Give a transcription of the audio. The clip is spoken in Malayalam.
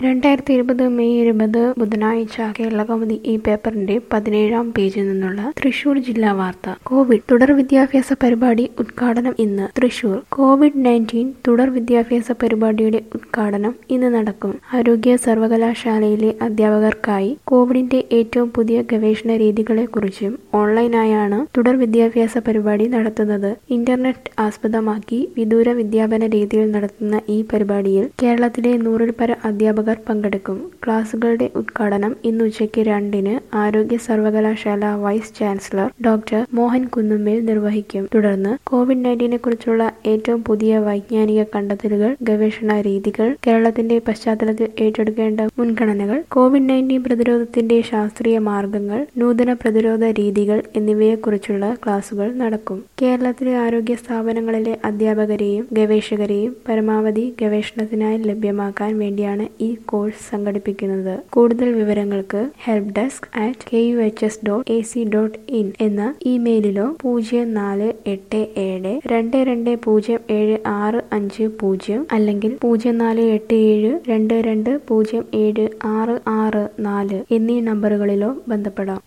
2020 മെയ് 20 ബുധനാഴ്ച കേരളകൗമുദി ഈ പേപ്പറിന്റെ 17-ാം പേജിൽ നിന്നുള്ള തൃശൂർ ജില്ലാ വാർത്ത. കോവിഡ് തുടർ വിദ്യാഭ്യാസ പരിപാടി ഉദ്ഘാടനം ഇന്ന്. തൃശൂർ കോവിഡ്-19 തുടർ വിദ്യാഭ്യാസ പരിപാടിയുടെ ഉദ്ഘാടനം ഇന്ന് നടക്കും. ആരോഗ്യ സർവകലാശാലയിലെ അധ്യാപകർക്കായി കോവിഡിന്റെ ഏറ്റവും പുതിയ ഗവേഷണ രീതികളെക്കുറിച്ചും ഓൺലൈനായാണ് തുടർ വിദ്യാഭ്യാസ പരിപാടി നടത്തുന്നത്. ഇന്റർനെറ്റ് ആസ്പദമാക്കി വിദൂര വിദ്യാപന രീതിയിൽ നടത്തുന്ന ഈ പരിപാടിയിൽ കേരളത്തിലെ 100-ൽ പരം അധ്യാപകർ പങ്കെടുക്കും. ക്ലാസുകളുടെ ഉദ്ഘാടനം ഇന്ന് ഉച്ചയ്ക്ക് 2-ന് ആരോഗ്യ സർവകലാശാല vice chancellor doctor Mohan Kunnummal നിർവഹിക്കും. തുടർന്ന് കോവിഡ്-19 കുറിച്ചുള്ള ഏറ്റവും പുതിയ വൈജ്ഞാനിക കണ്ടെത്തലുകൾ, ഗവേഷണ രീതികൾ, കേരളത്തിന്റെ പശ്ചാത്തലത്തിൽ ഏറ്റെടുക്കേണ്ട മുൻഗണനകൾ, കോവിഡ്-19 പ്രതിരോധത്തിന്റെ ശാസ്ത്രീയ മാർഗങ്ങൾ, നൂതന പ്രതിരോധ രീതികൾ എന്നിവയെക്കുറിച്ചുള്ള ക്ലാസുകൾ നടക്കും. കേരളത്തിലെ ആരോഗ്യ സ്ഥാപനങ്ങളിലെ അധ്യാപകരെയും ഗവേഷകരെയും പരമാവധി ഗവേഷണത്തിനായി ലഭ്യമാക്കാൻ വേണ്ടിയാണ് ഈ കോഴ്സ് സംഘടിപ്പിക്കുന്നത്. കൂടുതൽ വിവരങ്ങൾക്ക് helpdesk@kuhs.ac.in എന്ന ഇമെയിലിലോ 0487220765 അല്ലെങ്കിൽ 048722076664 എന്നീ നമ്പറുകളിലോ ബന്ധപ്പെടാം.